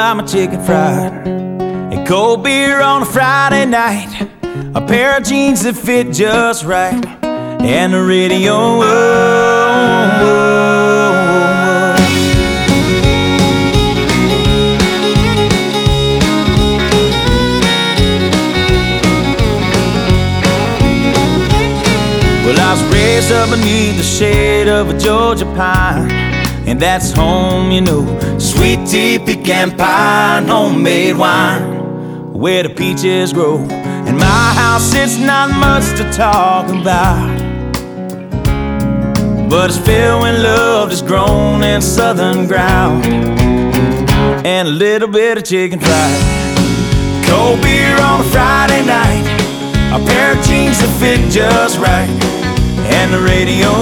got my chicken fried and cold beer on a Friday night, a pair of jeans that fit just right, and the radio. Well, I was raised up beneath the shade of a Georgia pine, and that's home, you know. Sweet tea, pecan pie, and homemade wine, where the peaches grow. In my house, it's not much to talk about, but it's filled with love that's grown in southern ground, and a little bit of chicken fried, cold beer on a Friday night, a pair of jeans that fit just right, and the radio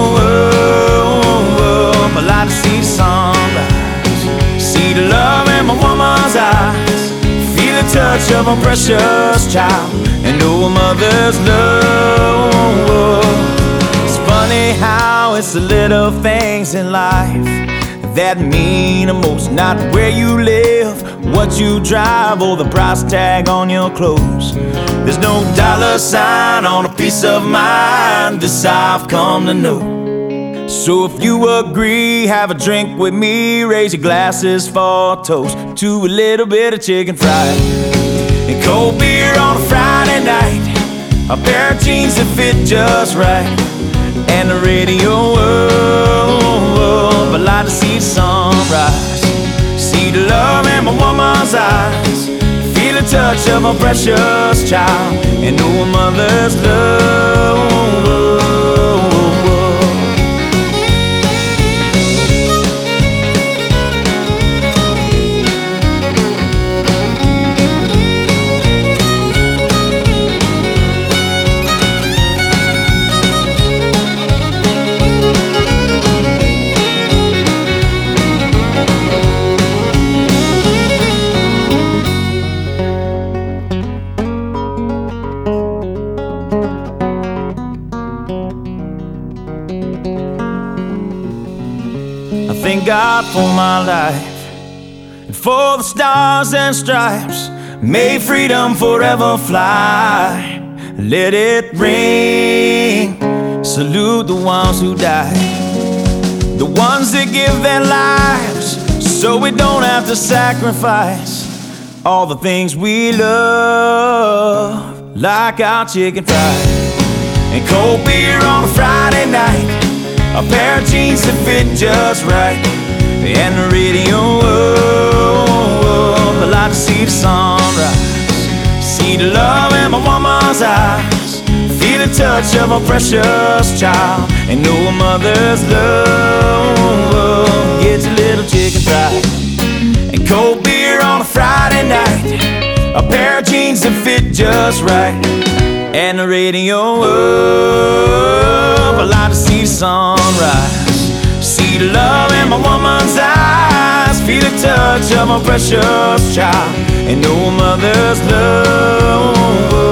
up. I like to see the sunrise, see the love in my woman's eyes, feel the touch of a precious child, and know a mother's love. It's funny how it's the little things in life that mean the most. Not where you live, what you drive, or the price tag on your clothes. There's no dollar sign on a peace of mind, this I've come to know. So if you agree, have a drink with me, raise your glasses for a toast to a little bit of chicken fried and cold beer on a Friday night, a pair of jeans that fit just right, and the radio up. I like to see the sunrise, see the love in my woman's eyes, feel the touch of a precious child, and know a mother's love. Thank God for my life and for the stars and stripes. May freedom forever fly. Let it ring. Salute the ones who died, the ones that give their lives so we don't have to sacrifice all the things we love, like our chicken fried and cold beer on a Friday night, a pair of jeans that fit just right, and the radio up. I like to see the sunrise, see the love in my woman's eyes, feel the touch of a precious child, and know a mother's love. Get your little chicken fried and cold beer on a Friday night, a pair of jeans that fit just right, and the radio up. I like to see the sunrise, see the love in my woman's eyes, feel the touch of a precious child, and know a mother's love.